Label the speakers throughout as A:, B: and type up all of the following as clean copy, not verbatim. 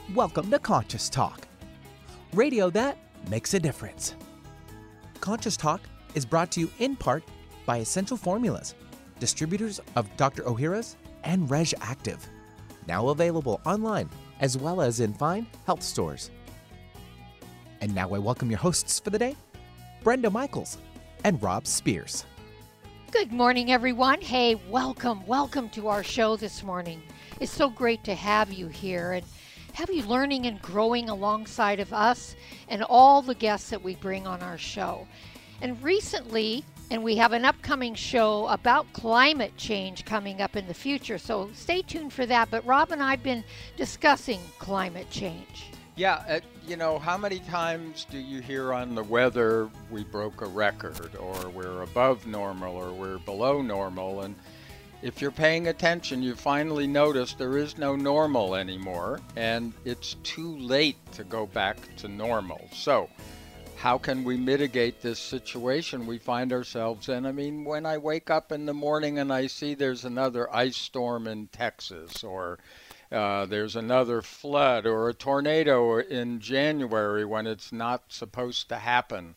A: Welcome to Conscious Talk, radio that makes a difference. Conscious Talk is brought to you in part by Essential Formulas, distributors of Dr. Ohhira's and Reg Active, now available online as well as in fine health stores. And now I welcome your hosts for the day, Brenda Michaels and Rob Spears.
B: Good morning, everyone. Hey, welcome to our show this morning. It's so great to have you here and have you learning and growing alongside of us and all the guests that we bring on our show. And recently, and we have an upcoming show about climate change coming up in the future, so stay tuned for that. But Rob and I have been discussing climate change.
C: Yeah, how many times do you hear on the weather we broke a record, or we're above normal, or we're below normal? And if you're paying attention, you finally notice there is no normal anymore, and it's too late to go back to normal. So how can we mitigate this situation we find ourselves in? I mean, when I wake up in the morning and I see there's another ice storm in Texas, or there's another flood or a tornado in January when it's not supposed to happen,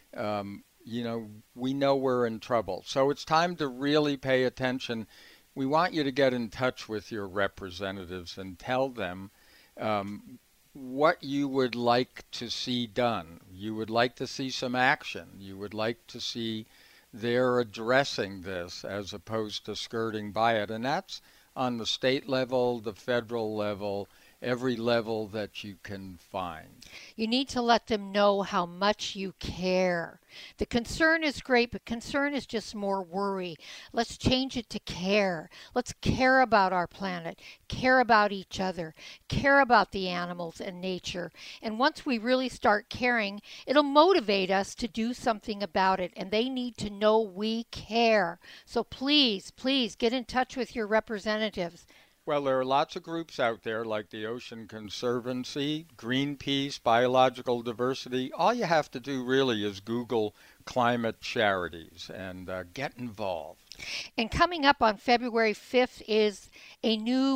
C: we know we're in trouble. So it's time to really pay attention. We want you to get in touch with your representatives and tell them what you would like to see done. You would like to see some action. You would like to see they're addressing this as opposed to skirting by it. And that's on the state level, the federal level, every level that you can find.
B: You need to let them know how much you care. The concern is great, but concern is just more worry. Let's change it to care. Let's care about our planet, care about each other, care about the animals and nature. And once we really start caring, it'll motivate us to do something about it. And they need to know we care. So please get in touch with your representatives.
C: Well, there are lots of groups out there like the Ocean Conservancy, Greenpeace, Biological Diversity. All you have to do really is Google climate charities and get involved.
B: And coming up on February 5th is a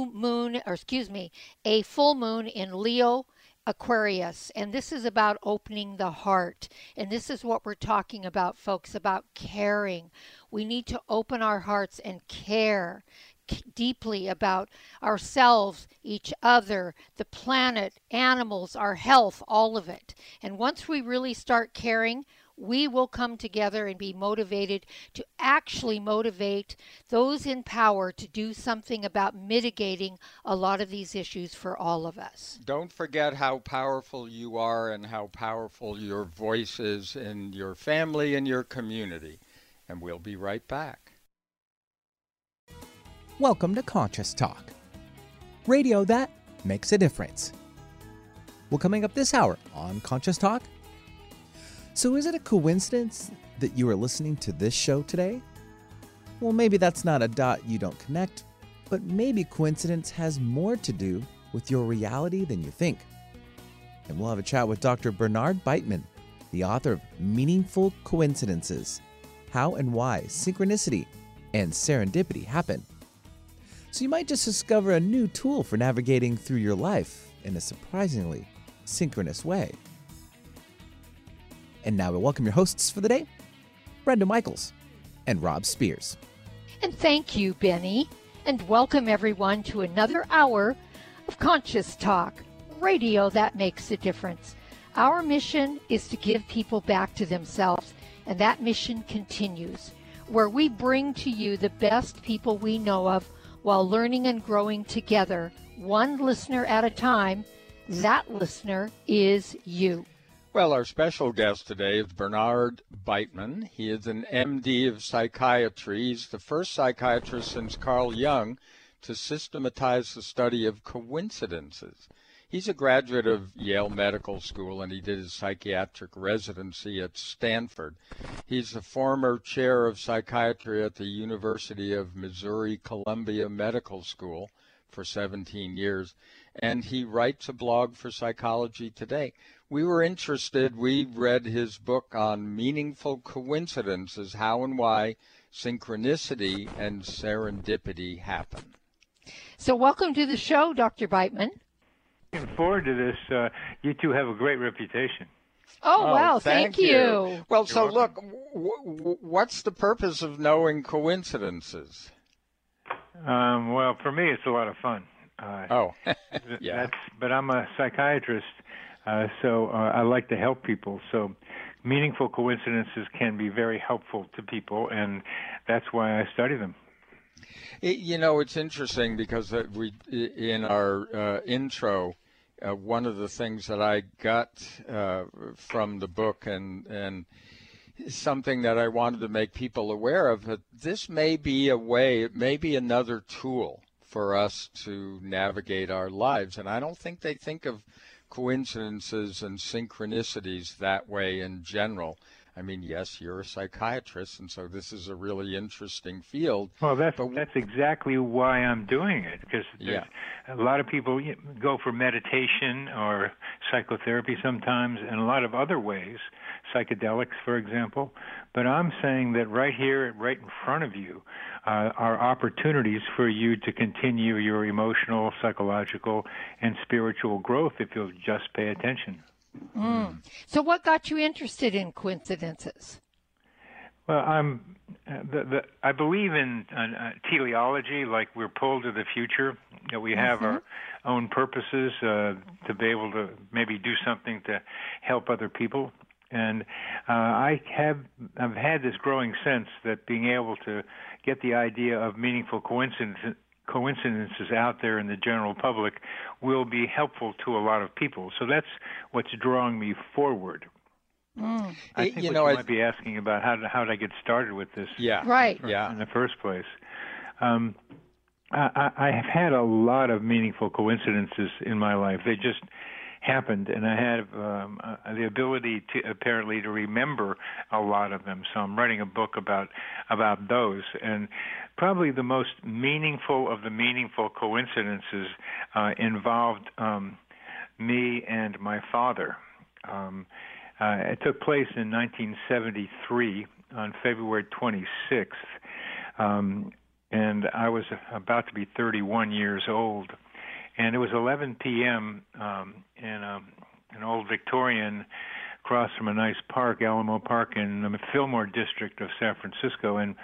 B: full moon in Leo Aquarius. And this is about opening the heart. And this is what we're talking about, folks, about caring. We need to open our hearts and care deeply about ourselves, each other, the planet, animals, our health, all of it. And once we really start caring, we will come together and be motivated to actually motivate those in power to do something about mitigating a lot of these issues for all of us.
C: Don't forget how powerful you are and how powerful your voice is in your family and your community. And we'll be right back.
A: Welcome to Conscious Talk, radio that makes a difference. Well, coming up this hour on Conscious Talk. So is it a coincidence that you are listening to this show today? Well, maybe that's not a dot you don't connect, but maybe coincidence has more to do with your reality than you think. And we'll have a chat with Dr. Bernard Beitman, the author of Meaningful Coincidences, How and Why Synchronicity and Serendipity Happen. So you might just discover a new tool for navigating through your life in a surprisingly synchronous way. And now we welcome your hosts for the day, Brenda Michaels and Rob Spears.
B: And thank you, Benny. And welcome everyone to another hour of Conscious Talk, radio that makes a difference. Our mission is to give people back to themselves, and that mission continues, where we bring to you the best people we know of while learning and growing together, one listener at a time. That listener is you.
C: Well, our special guest today is Bernard Beitman. He is an MD of psychiatry. He's the first psychiatrist since Carl Jung to systematize the study of coincidences. He's a graduate of Yale Medical School, and he did his psychiatric residency at Stanford. He's the former chair of psychiatry at the University of Missouri Columbia Medical School for 17 years, and he writes a blog for Psychology Today. We were interested. We read his book on meaningful coincidences, how and why synchronicity and serendipity happen.
B: So welcome to the show, Dr. Beitman.
D: looking forward to this. You two have a great reputation.
B: Oh, wow, thank you.
C: Well, so look, what's the purpose of knowing coincidences?
D: Well, for me, it's a lot of fun.
C: Yeah.
D: But I'm a psychiatrist, so I like to help people. So meaningful coincidences can be very helpful to people, and that's why I study them.
C: It's interesting because in our intro, one of the things that I got from the book and something that I wanted to make people aware of, that this may be a way, it may be another tool for us to navigate our lives. And I don't think they think of coincidences and synchronicities that way in general. I mean, yes, you're a psychiatrist, and so this is a really interesting field.
D: Well, that's exactly why I'm doing it, because a lot of people go for meditation or psychotherapy sometimes, and a lot of other ways, psychedelics, for example. But I'm saying that right here, right in front of you, are opportunities for you to continue your emotional, psychological, and spiritual growth if you'll just pay attention.
B: So what got you interested in coincidences?
D: Well, I believe in teleology, like we're pulled to the future, that we have our own purposes to be able to maybe do something to help other people. And I've had this growing sense that being able to get the idea of meaningful coincidences out there in the general public will be helpful to a lot of people. So that's what's drawing me forward. I think you might be asking about how did I get started with this?
C: Yeah,
B: right.
D: In the first place. I have had a lot of meaningful coincidences in my life. They just happened, and I have the ability to remember a lot of them. So I'm writing a book about those, and probably the most meaningful of the meaningful coincidences involved me and my father. It took place in 1973 on February 26th, and I was about to be 31 years old. And it was 11 p.m. In an old Victorian across from a nice park, Alamo Park, in the Fillmore district of San Francisco. And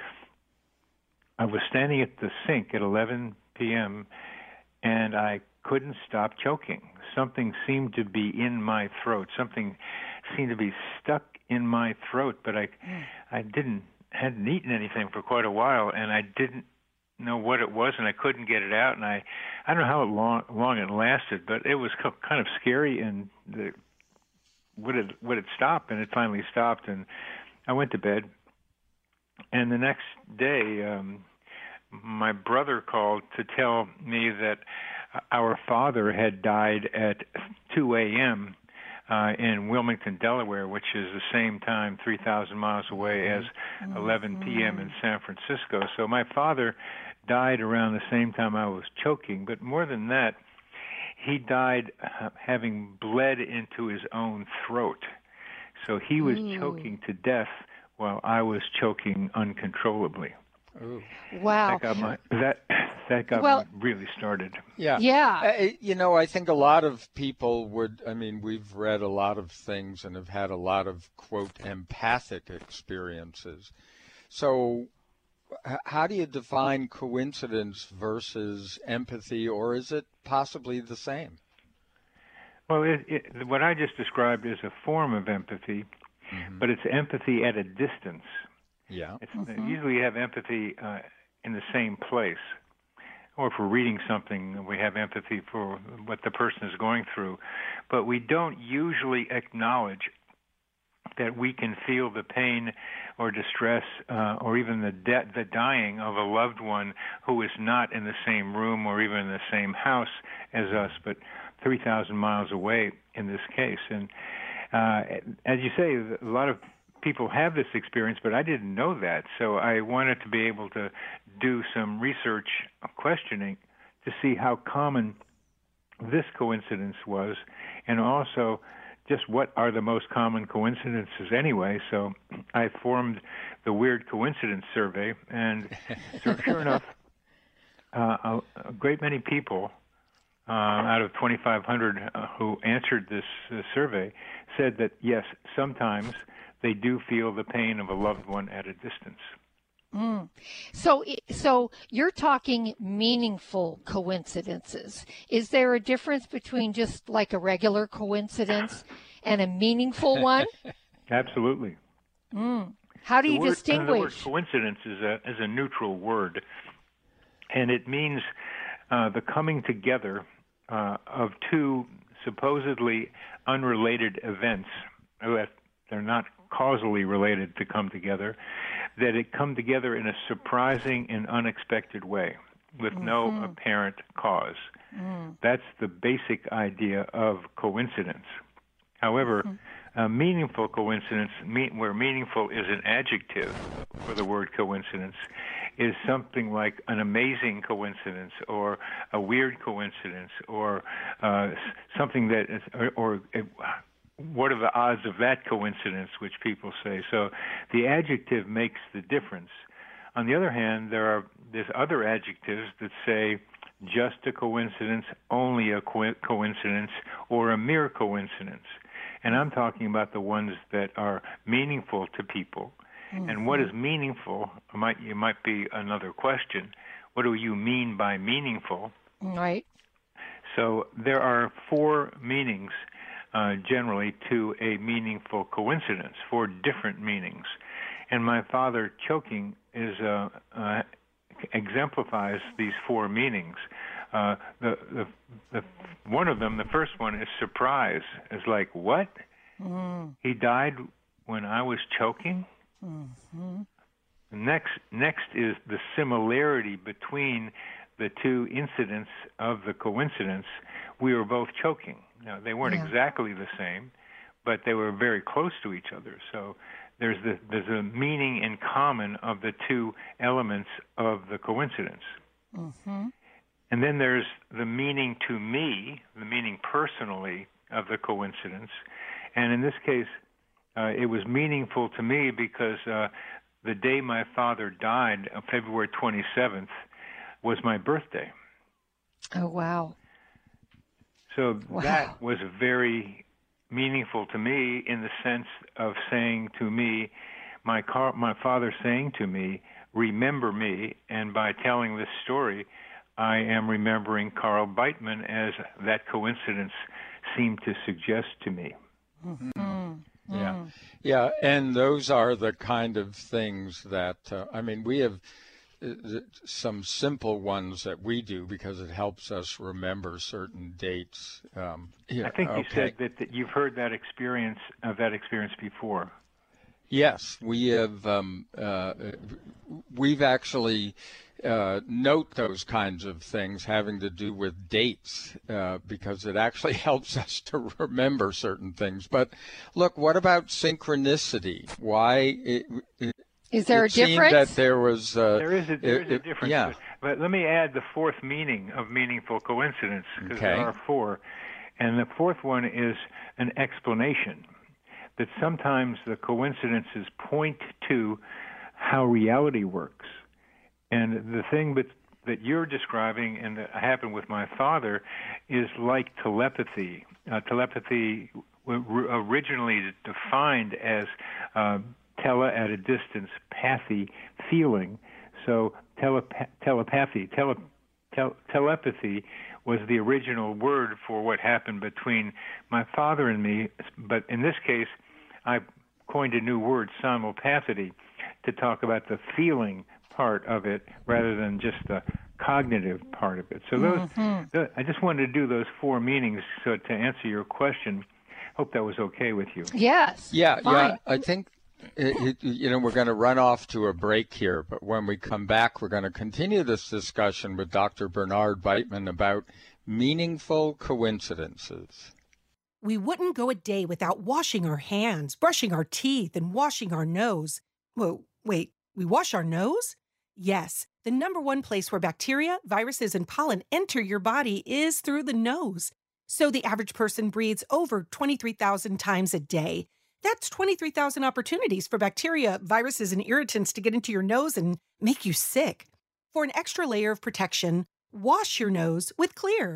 D: I was standing at the sink at 11 p.m., and I couldn't stop choking. Something seemed to be in my throat. Something seemed to be stuck in my throat, but I hadn't eaten anything for quite a while, and I didn't know what it was, and I couldn't get it out, and I don't know how long it lasted, but it was kind of scary, and would it stop? And it finally stopped, and I went to bed. And the next day, my brother called to tell me that our father had died at 2 a.m. In Wilmington, Delaware, which is the same time 3,000 miles away as 11 p.m. in San Francisco. So my father died around the same time I was choking, but more than that, he died having bled into his own throat. So he was choking to death while I was choking uncontrollably.
C: Ooh.
B: Wow.
D: That got me really started.
C: Yeah. I think a lot of people we've read a lot of things and have had a lot of, quote, empathic experiences. So how do you define coincidence versus empathy, or is it possibly the same?
D: Well, what I just described is a form of empathy, but it's empathy at a distance.
C: Yeah.
D: Usually you have empathy in the same place. Or if we're reading something, we have empathy for what the person is going through. But we don't usually acknowledge that we can feel the pain or distress or even the dying of a loved one who is not in the same room or even in the same house as us, but 3,000 miles away in this case. And as you say, a lot of people have this experience, but I didn't know that. So I wanted to be able to do some research questioning to see how common this coincidence was, and also just what are the most common coincidences anyway. So I formed the Weird Coincidence Survey, and sure enough, a great many people out of 2,500 who answered this survey said that, yes, sometimes they do feel the pain of a loved one at a distance.
B: So you're talking meaningful coincidences. Is there a difference between just like a regular coincidence and a meaningful one?
D: Absolutely.
B: How do you distinguish?
D: The word coincidence is a neutral word, and it means the coming together of two supposedly unrelated events. They're not causally related to come together, that it come together in a surprising and unexpected way with no apparent cause. That's the basic idea of coincidence. However, a meaningful coincidence, where meaningful is an adjective for the word coincidence, is something like an amazing coincidence or a weird coincidence or something that is, or what are the odds of that coincidence, which people say. So the adjective makes the difference. On the other hand, there's other adjectives that say just a coincidence, only a coincidence, or a mere coincidence. And I'm talking about the ones that are meaningful to people. And what is meaningful? It might be another question. What do you mean by meaningful?
B: Right.
D: So there are four meanings generally to a meaningful coincidence, four different meanings. And my father choking exemplifies these four meanings. The one of them, the first one, is surprise. It's like, what? He died when I was choking? Next is the similarity between the two incidents of the coincidence. We were both choking. Now, they weren't exactly the same, but they were very close to each other. So there's a meaning in common of the two elements of the coincidence. And then there's the meaning to me, the meaning personally of the coincidence. And in this case, it was meaningful to me because the day my father died, February 27th, was my birthday.
B: Oh, wow.
D: So that was very meaningful to me in the sense of saying to me, my father saying to me, remember me, and by telling this story, I am remembering Carl Beitman as that coincidence seemed to suggest to me.
C: Yeah, and those are the kind of things that, we have some simple ones that we do because it helps us remember certain dates.
D: I think you said that you've heard that experience before.
C: Yes, we have. We've actually note those kinds of things having to do with dates because it actually helps us to remember certain things. But look, what about synchronicity? Why?
B: Is there a difference?
C: That there was.
D: There is a difference.
C: Yeah.
D: But let me add the fourth meaning of meaningful coincidence, because there are four. And the fourth one is an explanation, that sometimes the coincidences point to how reality works. And the thing that you're describing and that happened with my father is like telepathy. Telepathy originally defined as tele at a distance, pathy, feeling. So telepathy was the original word for what happened between my father and me. But in this case, I coined a new word, simulpathity, to talk about the feeling part of it rather than just the cognitive part of it. So I just wanted to do those four meanings. So to answer your question, hope that was okay with you.
B: Yes.
C: Yeah. I think we're going to run off to a break here, but when we come back, we're going to continue this discussion with Dr. Bernard Beitman about meaningful coincidences.
E: We wouldn't go a day without washing our hands, brushing our teeth, and washing our nose. Whoa, wait, we wash our nose? Yes, the number one place where bacteria, viruses, and pollen enter your body is through the nose. So the average person breathes over 23,000 times a day. That's 23,000 opportunities for bacteria, viruses, and irritants to get into your nose and make you sick. For an extra layer of protection, wash your nose with Xlear.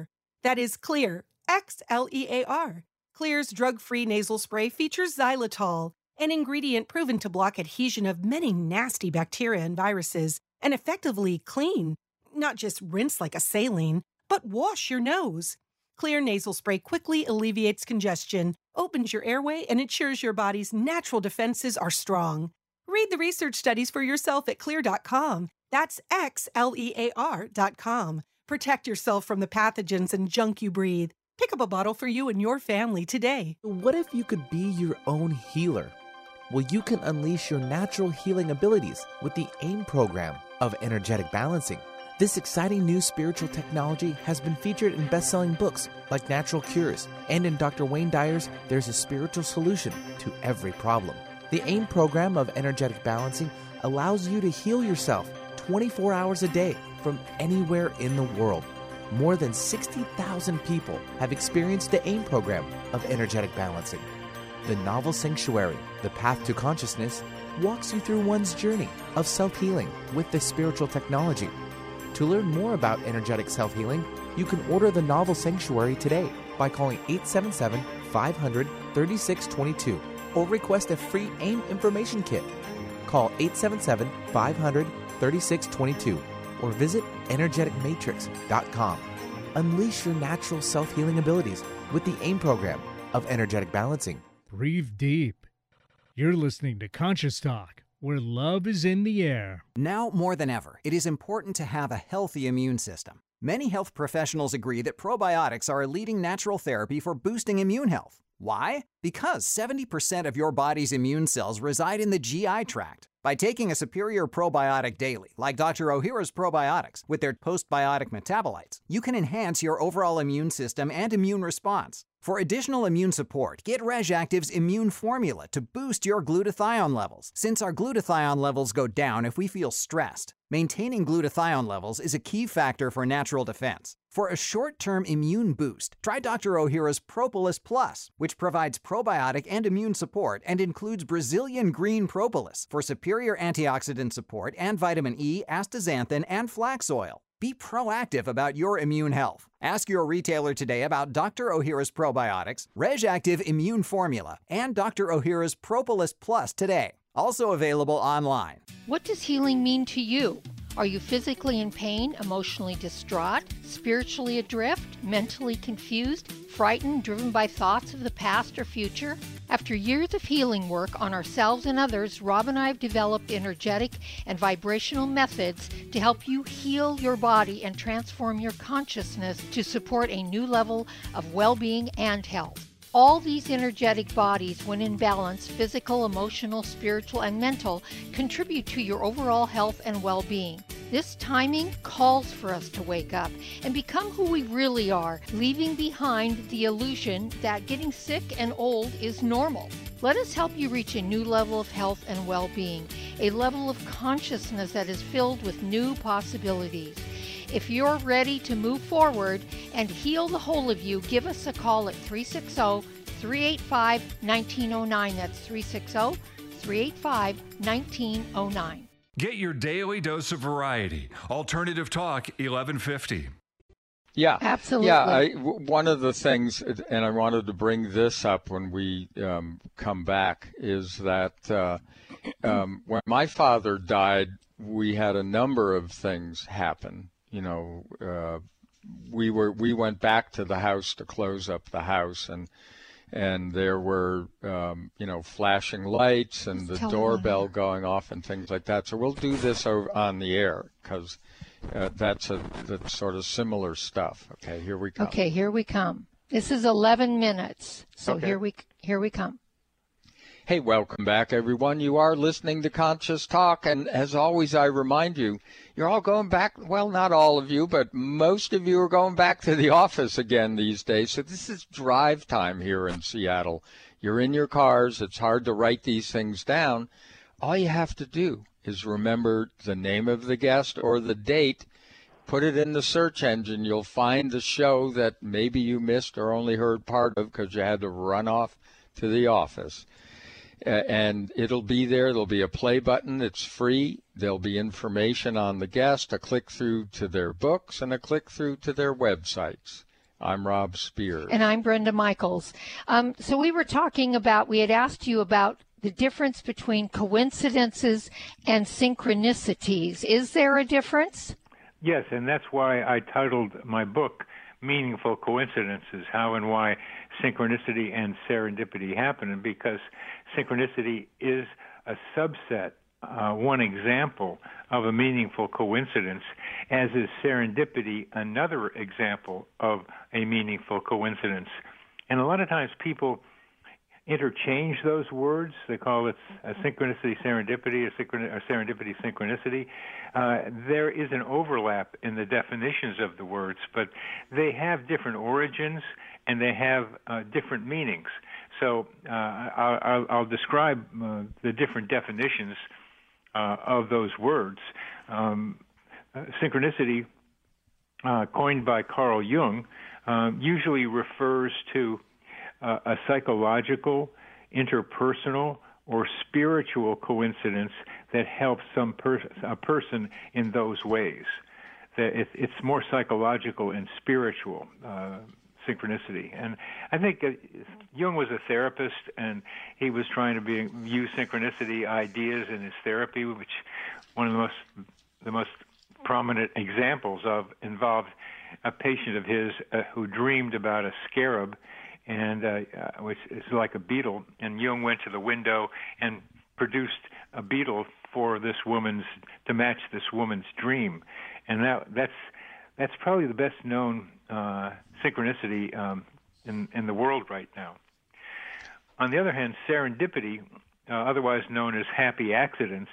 E: That is Xlear, Xlear. Xlear's drug-free nasal spray features xylitol, an ingredient proven to block adhesion of many nasty bacteria and viruses and effectively clean, not just rinse like a saline, but wash your nose. Xlear nasal spray quickly alleviates congestion, opens your airway, and ensures your body's natural defenses are strong. Read the research studies for yourself at Xlear.com. That's Xlear.com. Protect yourself from the pathogens and junk you breathe. Pick up a bottle for you and your family today.
A: What if you could be your own healer? Well, you can unleash your natural healing abilities with the AIM program of energetic balancing. This exciting new spiritual technology has been featured in best-selling books like Natural Cures, and in Dr. Wayne Dyer's There's a Spiritual Solution to Every Problem. The AIM program of energetic balancing allows you to heal yourself 24 hours a day from anywhere in the world. More than 60,000 people have experienced the AIM program of energetic balancing. The novel Sanctuary, The Path to Consciousness, walks you through one's journey of self-healing with this spiritual technology. To learn more about energetic self-healing, you can order the novel Sanctuary today by calling 877-500-3622 or request a free AIM information kit. Call 877-500-3622 or visit energeticmatrix.com. Unleash your natural self-healing abilities with the AIM program of energetic balancing.
F: Breathe deep. You're listening to Conscious Talk, where love is in the air.
G: Now more than ever, it is important to have a healthy immune system. Many health professionals agree that probiotics are a leading natural therapy for boosting immune health. Why? Because 70% of your body's immune cells reside in the GI tract. By taking a superior probiotic daily, like Dr. Ohhira's probiotics, with their postbiotic metabolites, you can enhance your overall immune system and immune response. For additional immune support, get RegActive's Immune Formula to boost your glutathione levels, since our glutathione levels go down if we feel stressed. Maintaining glutathione levels is a key factor for natural defense. For a short-term immune boost, try Dr. Ohhira's Propolis Plus, which provides probiotic and immune support and includes Brazilian green propolis for superior antioxidant support and vitamin E, astaxanthin, and flax oil. Be proactive about your immune health. Ask your retailer today about Dr. Ohhira's probiotics, RegActive Immune Formula, and Dr. Ohhira's Propolis Plus today. Also available online.
B: What does healing mean to you? Are you physically in pain, emotionally distraught, spiritually adrift, mentally confused, frightened, driven by thoughts of the past or future? After years of healing work on ourselves and others, Rob and I have developed energetic and vibrational methods to help you heal your body and transform your consciousness to support a new level of well-being and health. All these energetic bodies, when in balance, physical, emotional, spiritual, and mental, contribute to your overall health and well-being. This timing calls for us to wake up and become who we really are, leaving behind the illusion that getting sick and old is normal. Let us help you reach a new level of health and well-being, a level of consciousness that is filled with new possibilities. If you're ready to move forward and heal the whole of you, give us a call at 360-385-1909. That's 360-385-1909.
H: Get your daily dose of variety. Alternative Talk 1150.
C: Yeah,
B: absolutely.
C: Yeah, one of the things, and I wanted to bring this up when we come back, is that when my father died, we had a number of things happen. You know, we went back to the house to close up the house, and there were flashing lights and the doorbell going off and things like that. So we'll do this on the air because that's sort of similar stuff. Okay, here we come.
B: Okay, here we come. This is 11 minutes. So
C: okay.
B: Here we come.
C: Hey, welcome back, everyone. You are listening to Conscious Talk, and as always, I remind you, you're all going back, well, not all of you, but most of you are going back to the office again these days. So this is drive time here in Seattle. You're in your cars. It's hard to write these things down. All you have to do is remember the name of the guest or the date. Put it in the search engine. You'll find the show that maybe you missed or only heard part of because you had to run off to the office. And it'll be there. There'll be a play button. It's free. There'll be information on the guest, a click through to their books, and a click through to their websites. I'm Rob Spears.
B: And I'm Brenda Michaels. So we had asked you about the difference between coincidences and synchronicities. Is there a difference?
D: Yes, and that's why I titled my book Meaningful Coincidences, How and Why Synchronicity and Serendipity Happen, and because synchronicity is a subset, one example of a meaningful coincidence, as is serendipity another example of a meaningful coincidence. And a lot of times people interchange those words. They call it a synchronicity serendipity, or serendipity synchronicity. There is an overlap in the definitions of the words, but they have different origins and they have different meanings. So I'll describe the different definitions of those words. Synchronicity, coined by Carl Jung, usually refers to a psychological, interpersonal, or spiritual coincidence that helps a person in those ways. It's more psychological and spiritual, synchronicity. And I think Jung was a therapist, and he was trying to use synchronicity ideas in his therapy, which one of the most prominent examples of involved a patient of his who dreamed about a scarab, and which is like a beetle, and Jung went to the window and produced a beetle for this woman's, to match this woman's dream. And that's probably the best known synchronicity in the world right now. On the other hand, serendipity, otherwise known as happy accidents,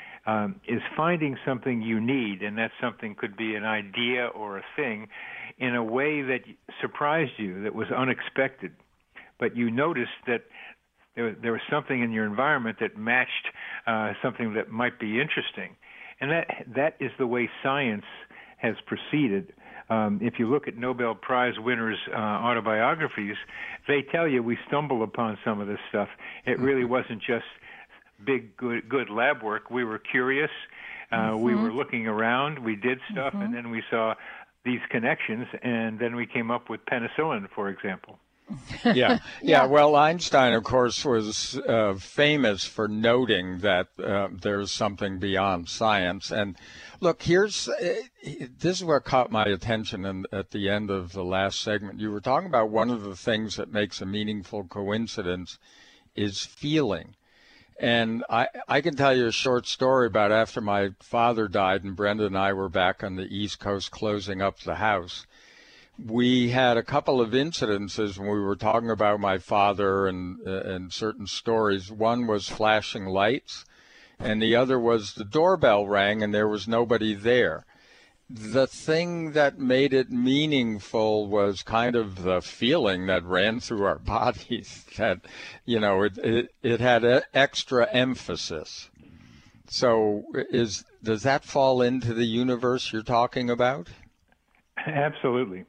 D: is finding something you need, and that something could be an idea or a thing, in a way that surprised you, that was unexpected. But you noticed that there was something in your environment that matched something that might be interesting. And that is the way science has proceeded. If you look at Nobel Prize winners' autobiographies, they tell you we stumbled upon some of this stuff. It really wasn't just big, good lab work. We were curious. We were looking around. We did stuff, and then we saw these connections, and then we came up with penicillin, for example.
C: Yeah. Well, Einstein, of course, was famous for noting that there's something beyond science. And look, this is what caught my attention at the end of the last segment. You were talking about one of the things that makes a meaningful coincidence is feeling. And I can tell you a short story about after my father died and Brenda and I were back on the East Coast closing up the house. We had a couple of incidences when we were talking about my father and certain stories. One was flashing lights, and the other was the doorbell rang and there was nobody there. The thing that made it meaningful was kind of the feeling that ran through our bodies, that, it had extra emphasis. So does that fall into the universe you're talking about?
D: Absolutely.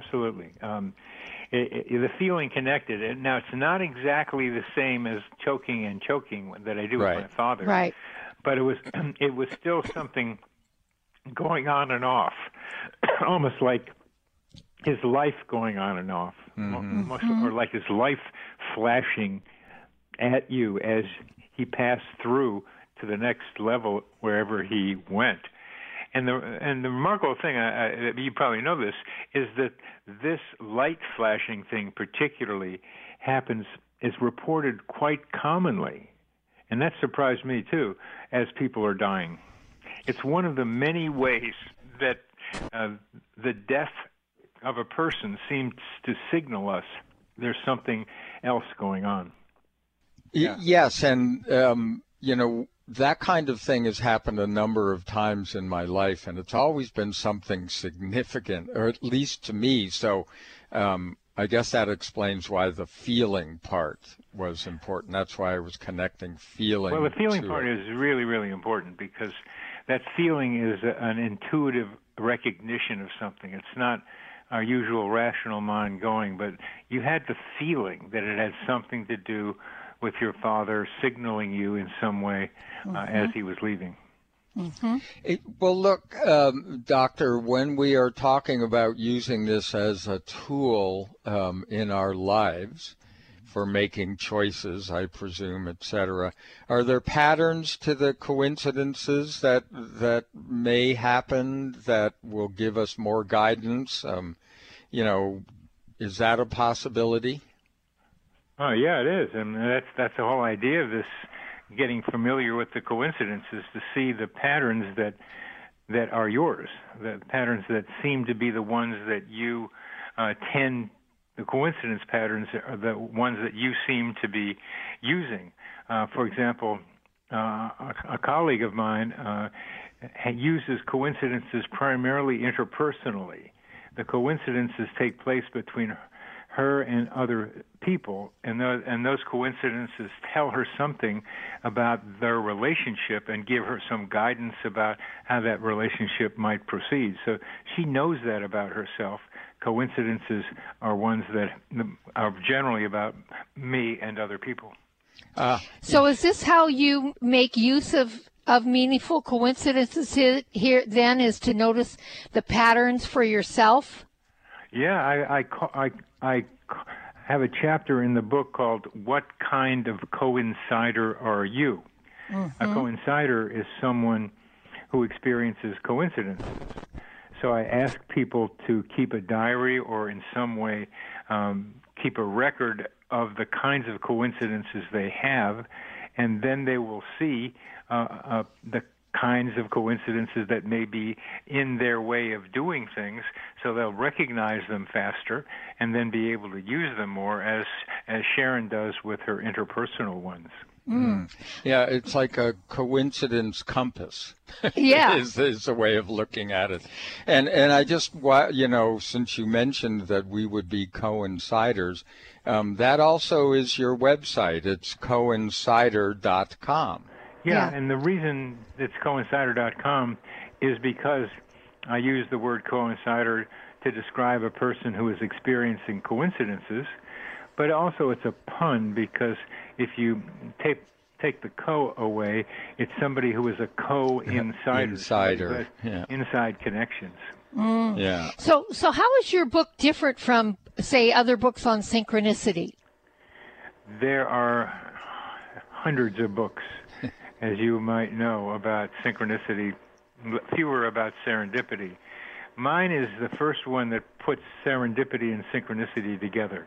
D: The feeling connected. And now, it's not exactly the same as choking that I do with my father.
B: Right.
D: But it was still something going on and off, almost like his life going on and off, or like his life flashing at you as he passed through to the next level wherever he went. And the remarkable thing, you probably know this, is that this light flashing thing particularly is reported quite commonly. And that surprised me too, as people are dying. It's one of the many ways that the death of a person seems to signal us there's something else going on.
C: Yeah. Yes, and, that kind of thing has happened a number of times in my life, and it's always been something significant, or at least to me. So I guess that explains why the feeling part was important. That's why I was connecting feeling.
D: Well, the feeling part is really, really important, because that feeling is an intuitive recognition of something. It's not our usual rational mind going, but you had the feeling that it had something to do with your father signaling you in some way as he was leaving.
C: Well, look, Doctor, when we are talking about using this as a tool in our lives for making choices, I presume, etc., are there patterns to the coincidences that may happen that will give us more guidance? Is that a possibility?
D: Oh, yeah, it is, and that's the whole idea of this. Getting familiar with the coincidences to see the patterns that are yours, the patterns that seem to be the ones that you tend. The coincidence patterns are the ones that you seem to be using. For example, a colleague of mine uses coincidences primarily interpersonally. The coincidences take place between her and other people, and those coincidences tell her something about their relationship and give her some guidance about how that relationship might proceed. So she knows that about herself. Coincidences are ones that are generally about me and other people.
B: So is this how you make use of meaningful coincidences here then, is to notice the patterns for yourself?
D: Yeah, I have a chapter in the book called "What Kind of Coincider Are You?" A coincider is someone who experiences coincidences. So I ask people to keep a diary or in some way keep a record of the kinds of coincidences they have, and then they will see the kinds of coincidences that may be in their way of doing things, so they'll recognize them faster and then be able to use them more, as Sharon does with her interpersonal ones.
C: Yeah, it's like a coincidence compass.
B: Yeah.
C: is a way of looking at it. And I just, since you mentioned that we would be coinciders, that also is your website. It's coincider.com.
D: Yeah, and the reason it's coincider.com is because I use the word coincider to describe a person who is experiencing coincidences, but also it's a pun because if you take the co away, it's somebody who is a co-insider.
C: Insider, yeah.
D: Inside connections.
C: Yeah.
B: So how is your book different from, say, other books on synchronicity?
D: There are hundreds of books, as you might know, about synchronicity, fewer about serendipity. Mine is the first one that puts serendipity and synchronicity together.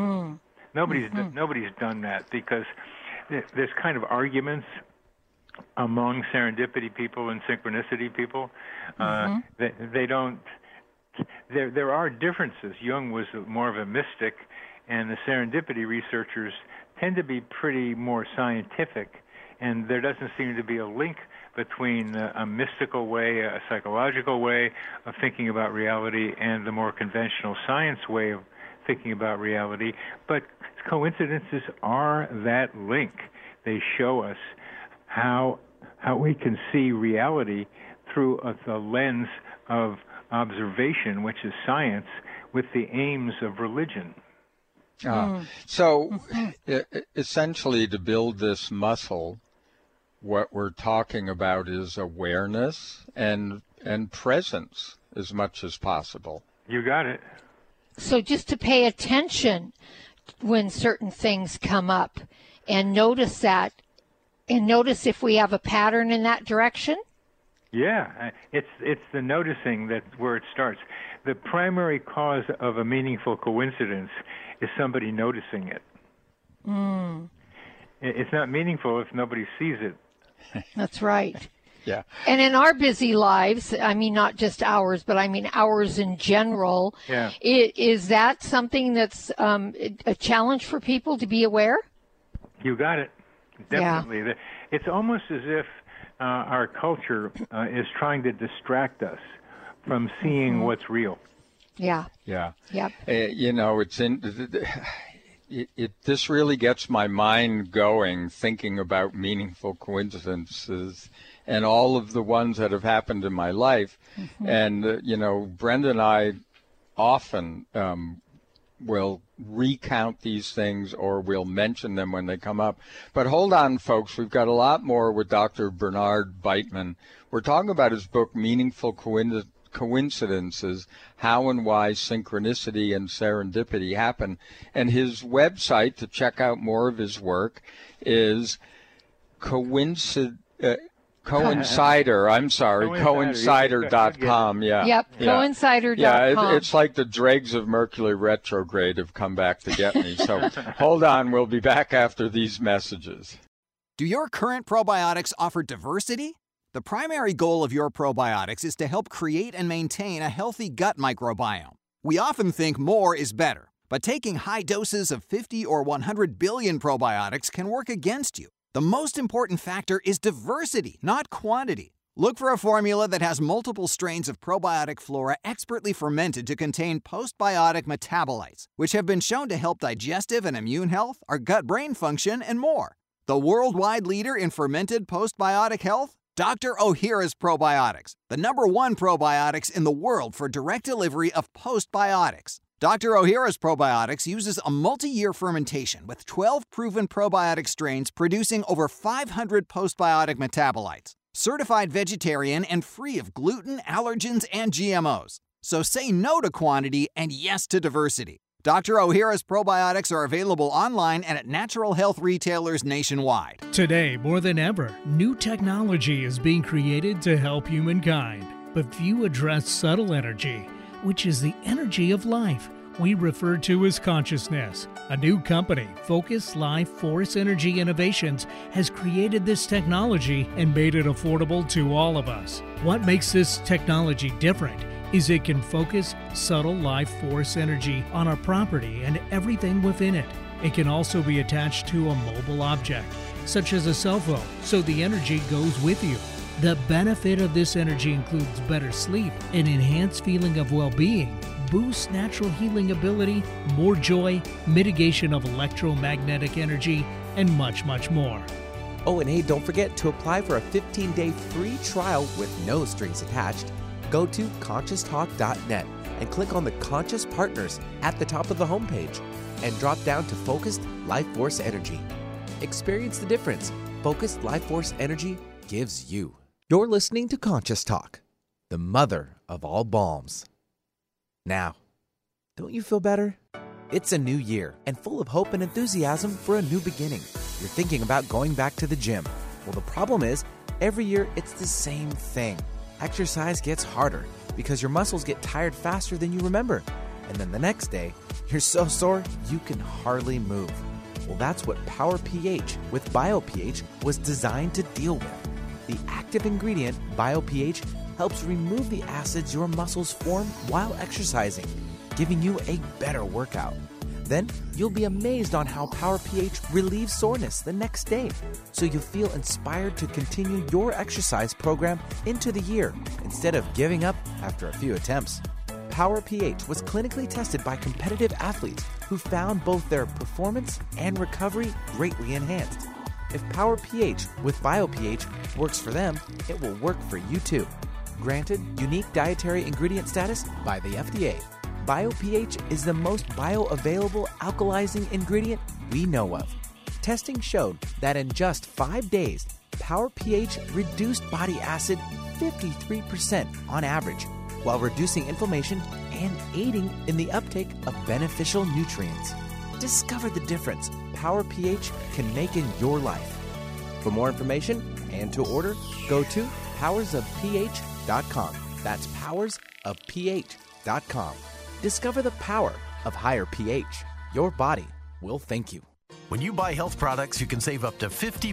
D: Nobody's done that because there's kind of arguments among serendipity people and synchronicity people. They don't. There are differences. Jung was more of a mystic, and the serendipity researchers tend to be pretty more scientific. And there doesn't seem to be a link between a mystical way, a psychological way of thinking about reality, and the more conventional science way of thinking about reality. But coincidences are that link. They show us how we can see reality through the lens of observation, which is science, with the aims of religion.
C: So essentially, to build this muscle, what we're talking about is awareness and presence as much as possible.
D: You got it.
B: So just to pay attention when certain things come up and notice that, and notice if we have a pattern in that direction?
D: Yeah, it's the noticing that where it starts. The primary cause of a meaningful coincidence is somebody noticing it. It's not meaningful if nobody sees it.
B: That's right.
C: Yeah.
B: And in our busy lives, I mean, not just ours, but I mean ours in general, is that something that's a challenge for people to be aware?
D: You got it. Definitely. Yeah. It's almost as if our culture is trying to distract us from seeing what's real.
B: Yeah.
C: Yeah.
B: Yep.
C: This really gets my mind going, thinking about meaningful coincidences and all of the ones that have happened in my life. And, Brenda and I often we'll recount these things or we'll mention them when they come up. But hold on, folks. We've got a lot more with Dr. Bernard Beitman. We're talking about his book, Meaningful Coincidences, How and Why Synchronicity and Serendipity Happen. And his website to check out more of his work is coincider.com. Yeah.
B: Yep,
C: yeah.
B: coincider.com.
C: Yeah, it's like the dregs of Mercury retrograde have come back to get me. So hold on, we'll be back after these messages.
G: Do your current probiotics offer diversity? The primary goal of your probiotics is to help create and maintain a healthy gut microbiome. We often think more is better, but taking high doses of 50 or 100 billion probiotics can work against you. The most important factor is diversity, not quantity. Look for a formula that has multiple strains of probiotic flora expertly fermented to contain postbiotic metabolites, which have been shown to help digestive and immune health, our gut-brain function, and more. The worldwide leader in fermented postbiotic health? Dr. Ohhira's Probiotics, the #1 probiotics in the world for direct delivery of postbiotics. Dr. Ohhira's Probiotics uses a multi-year fermentation with 12 proven probiotic strains producing over 500 postbiotic metabolites. Certified vegetarian and free of gluten, allergens, and GMOs. So say no to quantity and yes to diversity. Dr. Ohhira's Probiotics are available online and at natural health retailers nationwide.
F: Today, more than ever, new technology is being created to help humankind. But few address subtle energy, which is the energy of life we refer to as consciousness. A new company, Focus Life Force Energy Innovations, has created this technology and made it affordable to all of us. What makes this technology different is it can focus subtle life force energy on our property and everything within it. It can also be attached to a mobile object, such as a cell phone, so the energy goes with you. The benefit of this energy includes better sleep, an enhanced feeling of well-being, boosts natural healing ability, more joy, mitigation of electromagnetic energy, and much, much more.
A: Oh, and hey, don't forget to apply for a 15-day free trial with no strings attached. Go to ConsciousTalk.net and click on the Conscious Partners at the top of the homepage and drop down to Focused Life Force Energy. Experience the difference Focused Life Force Energy gives you. You're listening to Conscious Talk, the mother of all balms. Now, don't you feel better? It's a new year and full of hope and enthusiasm for a new beginning. You're thinking about going back to the gym. Well, the problem is, every year it's the same thing. Exercise gets harder because your muscles get tired faster than you remember. And then the next day, you're so sore you can hardly move. Well, that's what Power pH with BioPH was designed to deal with. The active ingredient, BioPH, helps remove the acids your muscles form while exercising, giving you a better workout. Then you'll be amazed on how Power pH relieves soreness the next day, so you feel inspired to continue your exercise program into the year instead of giving up after a few attempts. Power pH was clinically tested by competitive athletes who found both their performance and recovery greatly enhanced. If Power pH with BioPH works for them, it will work for you too. Granted unique dietary ingredient status by the FDA. BioPH is the most bioavailable alkalizing ingredient we know of. Testing showed that in just 5 days, Power pH reduced body acid 53% on average, while reducing inflammation and aiding in the uptake of beneficial nutrients. Discover the difference Power pH can make in your life. For more information and to order, go to powersofph.com. That's powersofph.com. Discover the power of higher pH. Your body will thank you.
I: When you buy health products, you can save up to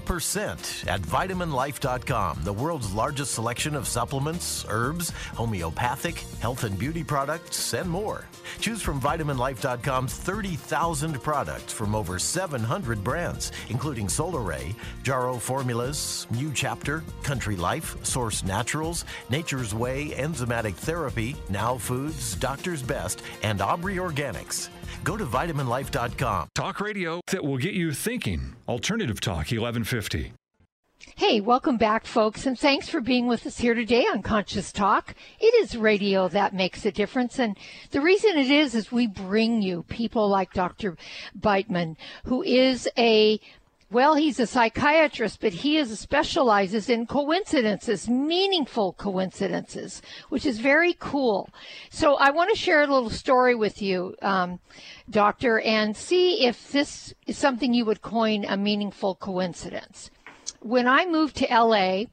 I: 50% at VitaminLife.com, the world's largest selection of supplements, herbs, homeopathic, health and beauty products, and more. Choose from VitaminLife.com's 30,000 products from over 700 brands, including Solaray, Jarrow Formulas, New Chapter, Country Life, Source Naturals, Nature's Way, Enzymatic Therapy, Now Foods, Doctor's Best, and Aubrey Organics. Go to VitaminLife.com.
H: Talk radio that will get you thinking. Alternative Talk 1150.
B: Hey, welcome back, folks, and thanks for being with us here today on Conscious Talk. It is radio that makes a difference, and the reason it is we bring you people like Dr. Beitman, who is he's a psychiatrist, but he specializes in coincidences, meaningful coincidences, which is very cool. So I want to share a little story with you, Doctor, and see if this is something you would coin a meaningful coincidence. When I moved to L.A.,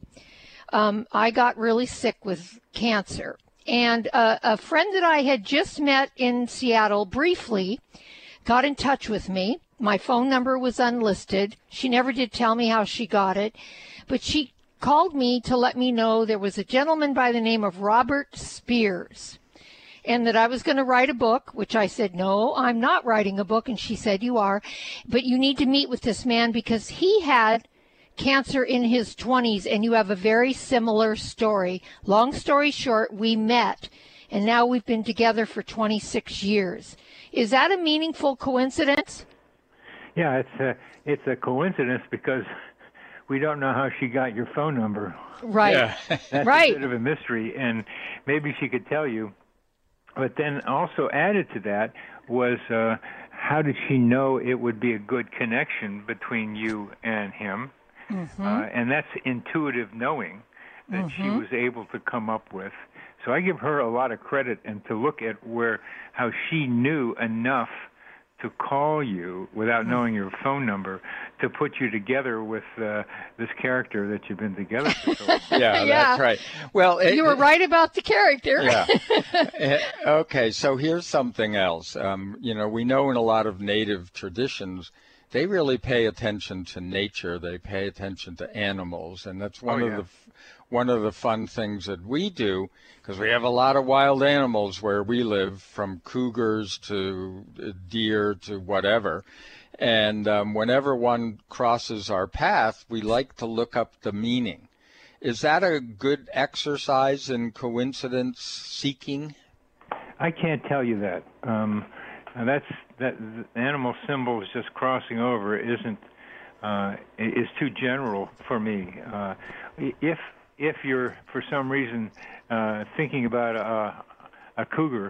B: I got really sick with cancer. And a friend that I had just met in Seattle briefly got in touch with me. My phone number was unlisted. She never did tell me how she got it. But she called me to let me know there was a gentleman by the name of Robert Spears, and that I was going to write a book, which I said, no, I'm not writing a book. And she said, you are. But you need to meet with this man because he had cancer in his 20s, and you have a very similar story. Long story short, we met, and now we've been together for 26 years. Is that a meaningful coincidence?
D: Yeah, it's a coincidence because we don't know how she got your phone number.
B: Right.
C: Yeah.
D: That's
B: right.
D: a bit of a mystery, and maybe she could tell you. But then also added to that was how did she know it would be a good connection between you and him? Mm-hmm. And that's intuitive knowing that she was able to come up with. So I give her a lot of credit, and to look at how she knew enough to call you without knowing your phone number to put you together with this character that you've been together for so long.
C: Yeah, that's right. Well,
B: you were right about the character.
C: Yeah. Okay, so here's something else. We know in a lot of native traditions, they really pay attention to nature. They pay attention to animals, and that's one of the fun things that we do, because we have a lot of wild animals where we live, from cougars to deer to whatever. And whenever one crosses our path, we like to look up the meaning. Is that a good exercise in coincidence seeking?
D: I can't tell you that. That animal symbols just crossing over is too general for me. If you're for some reason thinking about a cougar,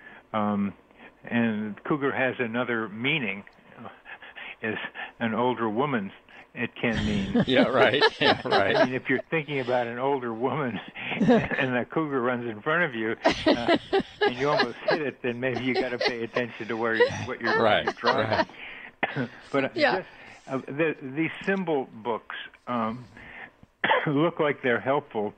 D: and cougar has another meaning, is an older woman. It can mean.
C: Yeah, right. Yeah, right.
D: I mean, if you're thinking about an older woman and a cougar runs in front of you and you almost hit it, then maybe you got to pay attention to what you're driving. Right. But these symbol books look like they're helpful.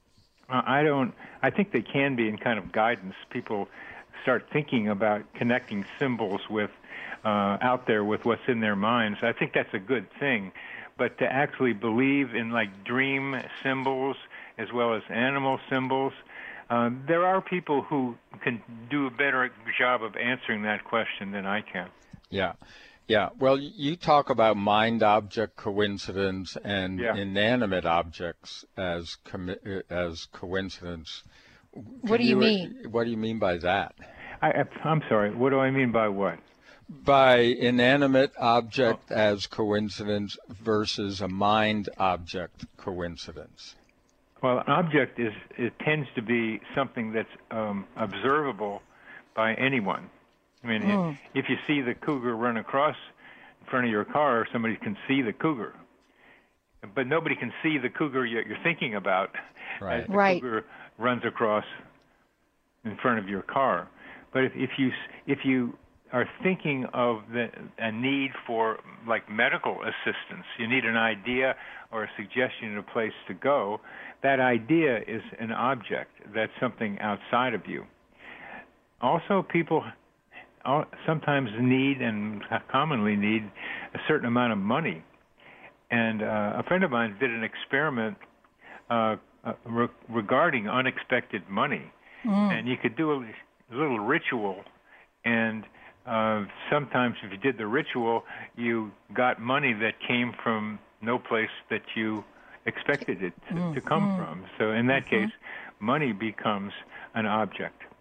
D: I think they can be in kind of guidance. People start thinking about connecting symbols with out there with what's in their minds. I think that's a good thing. But to actually believe in like dream symbols as well as animal symbols, there are people who can do a better job of answering that question than I can.
C: Yeah. Yeah. Well, you talk about mind-object coincidence and inanimate objects as coincidence.
B: What do you mean?
C: What do you mean by that?
D: I'm sorry. What do I mean by what?
C: By inanimate object as coincidence versus a mind object coincidence.
D: Well, an object it tends to be something that's observable by anyone. I mean, if you see the cougar run across in front of your car, somebody can see the cougar. But nobody can see the cougar you're thinking about as the cougar runs across in front of your car. But if you are thinking of a need for like medical assistance, you need an idea or a suggestion of a place to go, that idea is an object. That's something outside of you. Also, people sometimes need and commonly need a certain amount of money. And a friend of mine did an experiment regarding unexpected money. And you could do a little ritual, and sometimes if you did the ritual, you got money that came from no place that you expected it to come from. So in that case, money becomes an object.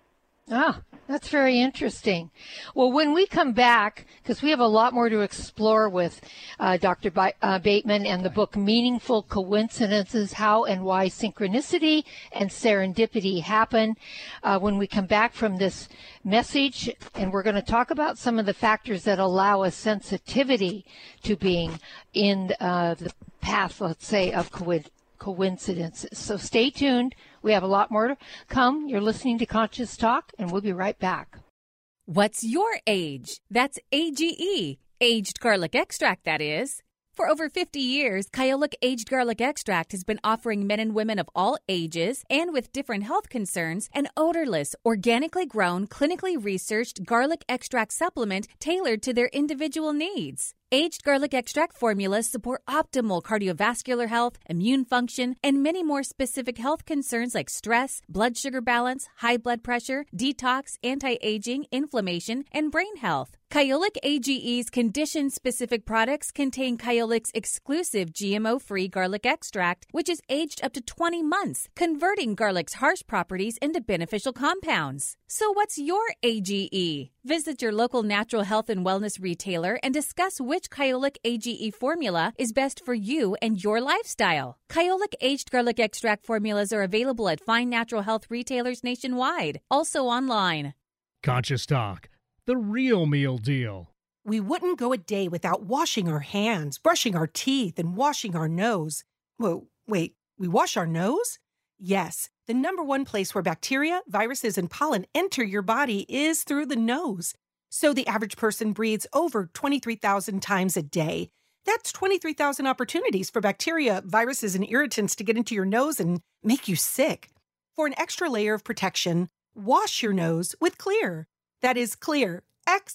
B: Ah, that's very interesting. Well, when we come back, because we have a lot more to explore with Dr. Bateman and the book Meaningful Coincidences, How and Why Synchronicity and Serendipity Happen, when we come back from this message, and we're going to talk about some of the factors that allow a sensitivity to being in the path, let's say, of coincidences. So stay tuned. We have a lot more to come. You're listening to Conscious Talk, and we'll be right back.
J: What's your age? That's AGE, aged garlic extract, that is. For over 50 years, Kyolic Aged Garlic Extract has been offering men and women of all ages and with different health concerns an odorless, organically grown, clinically researched garlic extract supplement tailored to their individual needs. Aged garlic extract formulas support optimal cardiovascular health, immune function, and many more specific health concerns like stress, blood sugar balance, high blood pressure, detox, anti-aging, inflammation, and brain health. Kyolic AGE's condition-specific products contain Kyolic's exclusive GMO-free garlic extract, which is aged up to 20 months, converting garlic's harsh properties into beneficial compounds. So what's your AGE? Visit your local natural health and wellness retailer and discuss which Kyolic AGE formula is best for you and your lifestyle. Kyolic Aged Garlic Extract formulas are available at fine natural health retailers nationwide, also online.
F: Conscious Talk, the real meal deal.
E: We wouldn't go a day without washing our hands, brushing our teeth, and washing our nose. Whoa, wait, we wash our nose? Yes, the number one place where bacteria, viruses, and pollen enter your body is through the nose. So the average person breathes over 23,000 times a day. That's 23,000 opportunities for bacteria, viruses, and irritants to get into your nose and make you sick. For an extra layer of protection, wash your nose with Xlear. That is Xlear,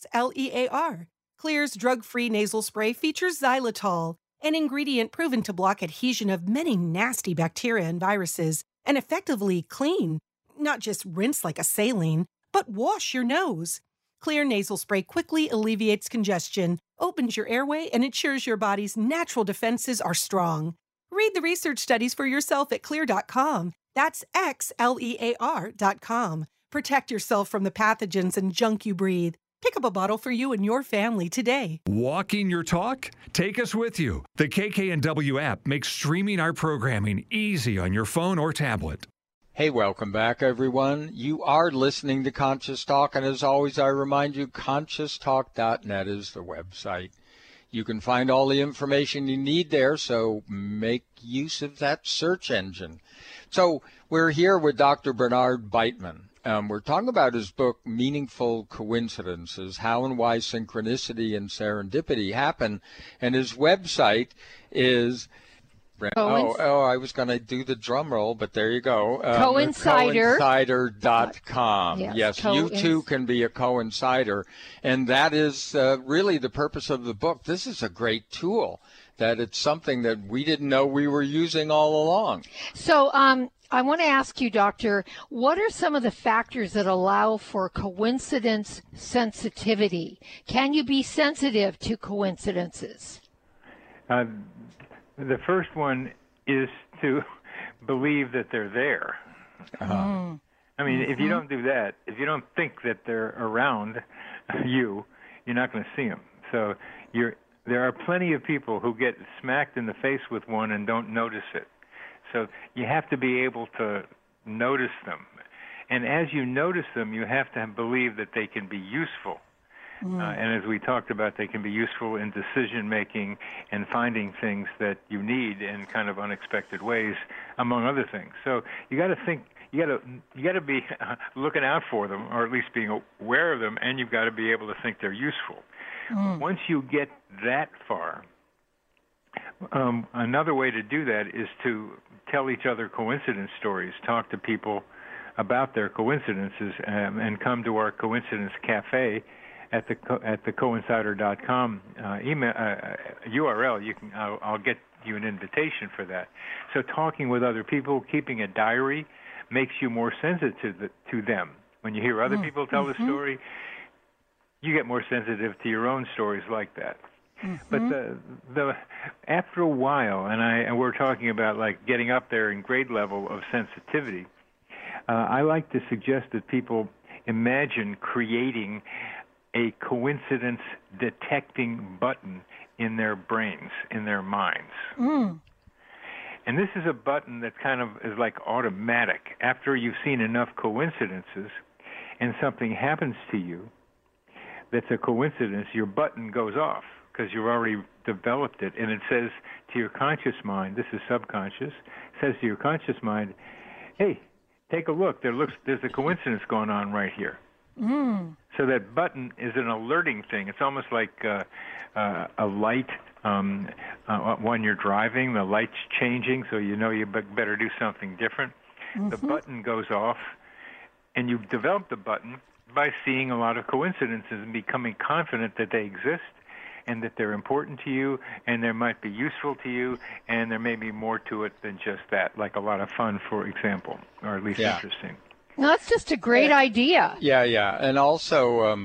E: Xlear. Xlear's drug-free nasal spray features xylitol, an ingredient proven to block adhesion of many nasty bacteria and viruses, and effectively clean. Not just rinse like a saline, but wash your nose. Xlear nasal spray quickly alleviates congestion, opens your airway, and ensures your body's natural defenses are strong. Read the research studies for yourself at Xlear.com. That's Xlear.com. Protect yourself from the pathogens and junk you breathe. Pick up a bottle for you and your family today.
H: Walking your talk? Take us with you. The KKNW app makes streaming our programming easy on your phone or tablet.
C: Hey, welcome back, everyone. You are listening to Conscious Talk, and as always, I remind you, ConsciousTalk.net is the website. You can find all the information you need there, so make use of that search engine. So we're here with Dr. Bernard Beitman. We're talking about his book, Meaningful Coincidences, How and Why Synchronicity and Serendipity Happen. And his website is... I was going to do the drum roll, but there you go. Coincider.com. Yes, you too can be a coincider. And that is really the purpose of the book. This is a great tool, that it's something that we didn't know we were using all along.
B: So, I want to ask you, Doctor, what are some of the factors that allow for coincidence sensitivity? Can you be sensitive to coincidences?
D: The first one is to believe that they're there. I mean, if you don't do that, if you don't think that they're around you, you're not going to see them. So there are plenty of people who get smacked in the face with one and don't notice it. So you have to be able to notice them. And as you notice them, you have to believe that they can be useful. And as we talked about, they can be useful in decision-making and finding things that you need in kind of unexpected ways, among other things. So you got to think, you got to be looking out for them, or at least being aware of them, and you've got to be able to think they're useful. Once you get that far, another way to do that is to tell each other coincidence stories, talk to people about their coincidences, and come to our coincidence cafe at the coincider.com email URL. I'll get you an invitation for that. So talking with other people, keeping a diary, makes you more sensitive to them. When you hear other people tell the story, you get more sensitive to your own stories like that. But the after a while, and we're talking about like getting up there in grade level of sensitivity, I like to suggest that people, imagine creating a coincidence detecting button in their brains, in their minds. And this is a button that kind of is like automatic. After you've seen enough coincidences and something happens to you that's a coincidence, your button goes off because you've already developed it. And it says to your conscious mind, this is subconscious, says to your conscious mind, hey, take a look. There's a coincidence going on right here. So that button is an alerting thing. It's almost like a light when you're driving. The light's changing, so you know you better do something different. The button goes off, and you develop the button by seeing a lot of coincidences and becoming confident that they exist and that they're important to you and they might be useful to you, and there may be more to it than just that, like a lot of fun, for example, or at least interesting.
B: No, that's just a great idea.
C: Yeah. And also,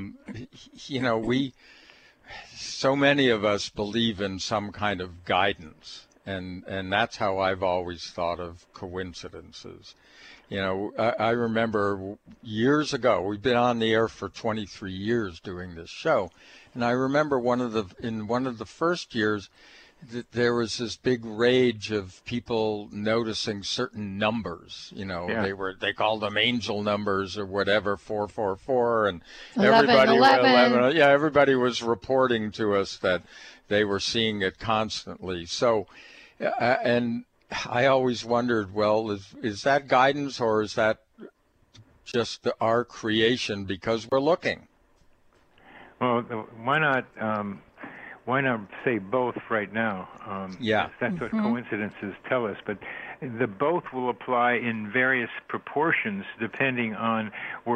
C: so many of us believe in some kind of guidance, and that's how I've always thought of coincidences. I remember years ago, we've been on the air for 23 years doing this show, and I remember in one of the first years, there was this big rage of people noticing certain numbers. They called them angel numbers or whatever, 444, and
B: 11.
C: Everybody was reporting to us that they were seeing it constantly. So, and I always wondered, well, is that guidance or is that just our creation because we're looking?
D: Well, why not? Why not say both right now? That's what coincidences tell us. But the both will apply in various proportions depending on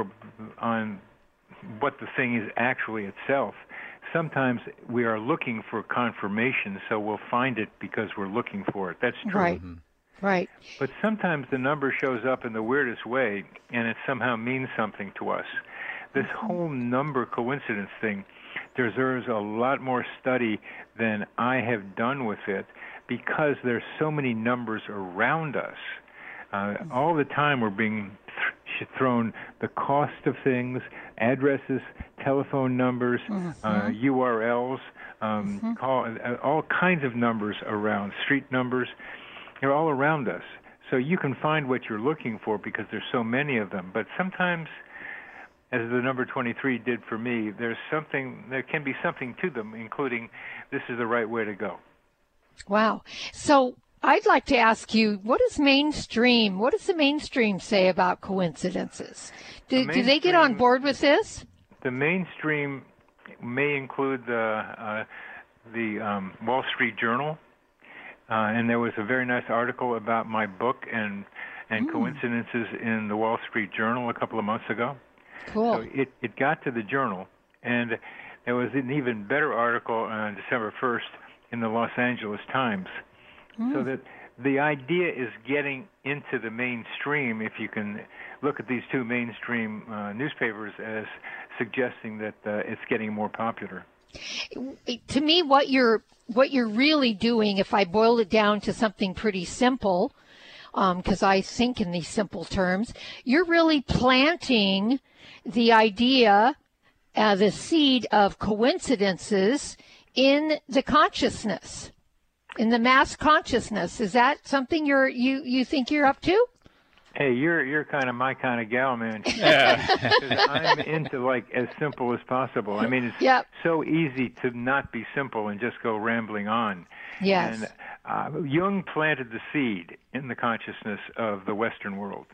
D: what the thing is actually itself. Sometimes we are looking for confirmation, so we'll find it because we're looking for it. That's true.
B: Right.
D: But sometimes the number shows up in the weirdest way, and it somehow means something to us. This whole number coincidence thing deserves a lot more study than I have done with it because there's so many numbers around us. All the time we're being thrown the cost of things, addresses, telephone numbers, URLs, all kinds of numbers around, street numbers. They're all around us. So you can find what you're looking for because there's so many of them. But sometimes, as the number 23 did for me, there can be something to them, including this is the right way to go.
B: Wow. So I'd like to ask you, what does the mainstream say about coincidences? Do they get on board with this?
D: The mainstream may include the Wall Street Journal, and there was a very nice article about my book and coincidences in the Wall Street Journal a couple of months ago.
B: Cool.
D: So it got to the Journal, and there was an even better article on December 1st in the Los Angeles Times. So that the idea is getting into the mainstream, if you can look at these two mainstream newspapers as suggesting that it's getting more popular.
B: To me, what you're really doing, if I boil it down to something pretty simple, because I think in these simple terms, you're really planting the idea, the seed of coincidences in the consciousness, in the mass consciousness. Is that something you think you're up to?
D: Hey, you're kind of my kind of gal, man. I'm into like as simple as possible. I mean, it's so easy to not be simple and just go rambling on.
B: Yes.
D: And Jung planted the seed in the consciousness of the Western world.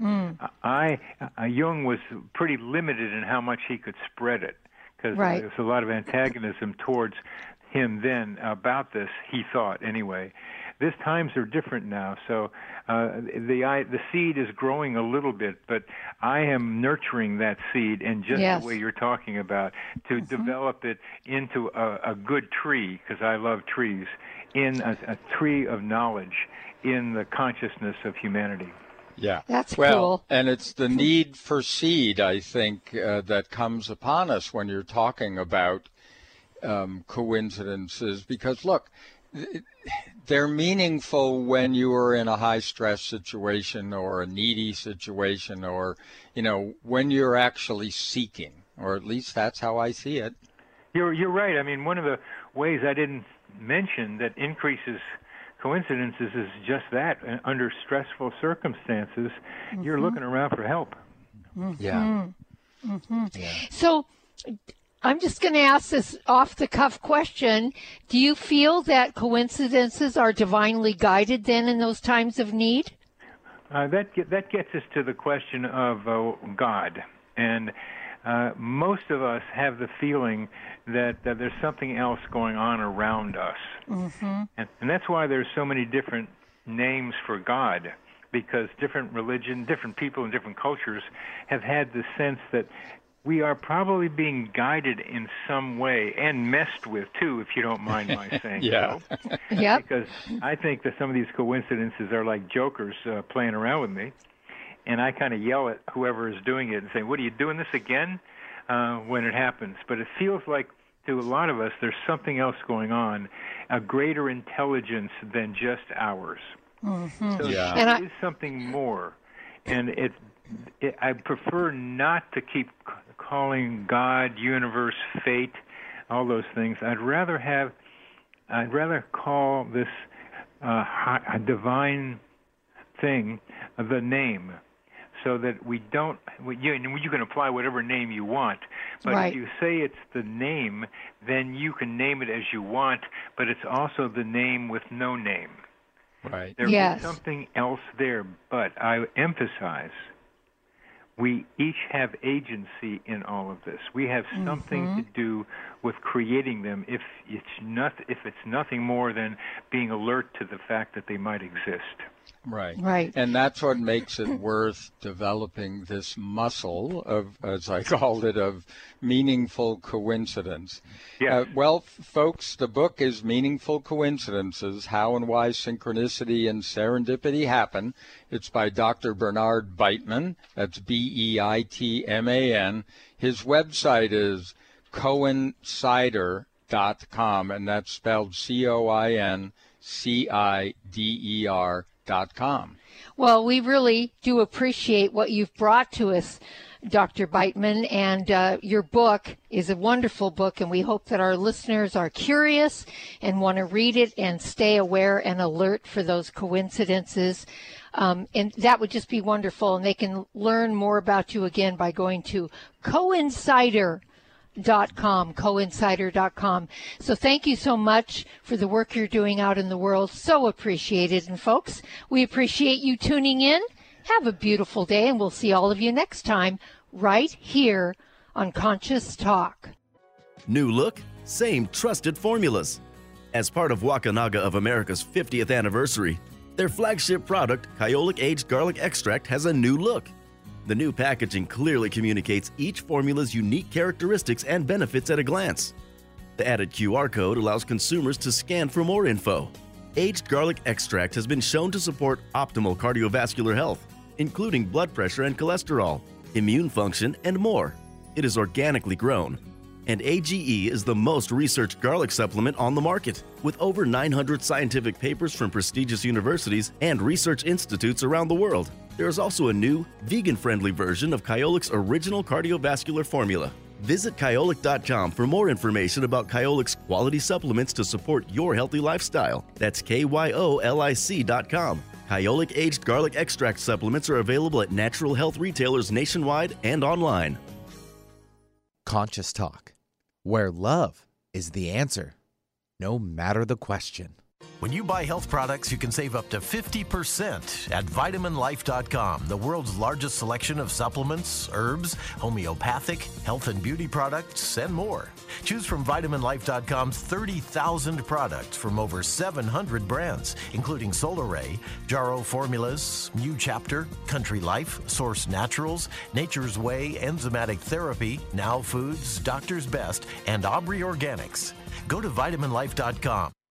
D: Jung was pretty limited in how much he could spread it because there was a lot of antagonism towards him then about this, he thought anyway. These times are different now, so the seed is growing a little bit, but I am nurturing that seed in just the way you're talking about to develop it into a good tree, because I love trees, in a tree of knowledge in the consciousness of humanity.
C: Yeah.
B: That's cool.
C: And it's the need for seed, I think, that comes upon us when you're talking about coincidences, because look, they're meaningful when you are in a high stress situation or a needy situation, or, when you're actually seeking, or at least that's how I see it.
D: You're right. I mean, one of the ways I didn't mention that increases coincidences is just that. Under stressful circumstances, you're looking around for help.
C: Yeah.
B: Yeah. So I'm just going to ask this off-the-cuff question. Do you feel that coincidences are divinely guided then in those times of need?
D: That gets us to the question of God. And most of us have the feeling that there's something else going on around us. And that's why there's so many different names for God, because different religion, different people in different cultures have had the sense that we are probably being guided in some way, and messed with too, if you don't mind my saying so.
B: Yeah.
D: Because I think that some of these coincidences are like jokers playing around with me, and I kind of yell at whoever is doing it and say, "What, are you doing this again?" When it happens. But it feels like to a lot of us there's something else going on, a greater intelligence than just ours. So there is something more, and I prefer not to keep calling God, universe, fate, all those things. I'd rather call this a divine thing the name, so that we don't. You can apply whatever name you want, but if you say it's the name, then you can name it as you want. But it's also the name with no name.
C: Right.
D: There is something else there, but I emphasize we each have agency in all of this. We have something to do with creating them, if it's nothing more than being alert to the fact that they might exist.
C: Right. And that's what makes it worth developing this muscle of, as I called it, of meaningful coincidence.
D: Yeah.
C: Well, folks, the book is Meaningful Coincidences, How and Why Synchronicity and Serendipity Happen. It's by Dr. Bernard Beitman. That's Beitman. His website is coincider.com, and that's spelled COINCIDER.com.
B: Well, we really do appreciate what you've brought to us, Dr. Beitman, and your book is a wonderful book, and we hope that our listeners are curious and want to read it and stay aware and alert for those coincidences. And that would just be wonderful, and they can learn more about you again by going to coincider.com. So thank you so much for the work you're doing out in the world. So appreciated. And folks, we appreciate you tuning in. Have a beautiful day, and we'll see all of you next time right here on Conscious Talk.
K: New look, same trusted formulas. As part of Wakunaga of America's 50th anniversary, their flagship product, Kyolic Aged Garlic Extract, has a new look. The new packaging clearly communicates each formula's unique characteristics and benefits at a glance. The added QR code allows consumers to scan for more info. Aged Garlic Extract has been shown to support optimal cardiovascular health, including blood pressure and cholesterol, immune function, and more. It is organically grown. And AGE is the most researched garlic supplement on the market, with over 900 scientific papers from prestigious universities and research institutes around the world. There is also a new, vegan-friendly version of Kyolic's original cardiovascular formula. Visit Kyolic.com for more information about Kyolic's quality supplements to support your healthy lifestyle. That's KYOLIC.com. Kyolic Aged Garlic Extract supplements are available at natural health retailers nationwide and online.
A: Conscious Talk, where love is the answer, no matter the question.
I: When you buy health products, you can save up to 50% at VitaminLife.com, the world's largest selection of supplements, herbs, homeopathic, health and beauty products, and more. Choose from VitaminLife.com's 30,000 products from over 700 brands, including Solaray, Jarrow Formulas, New Chapter, Country Life, Source Naturals, Nature's Way, Enzymatic Therapy, Now Foods, Doctor's Best, and Aubrey Organics. Go to VitaminLife.com.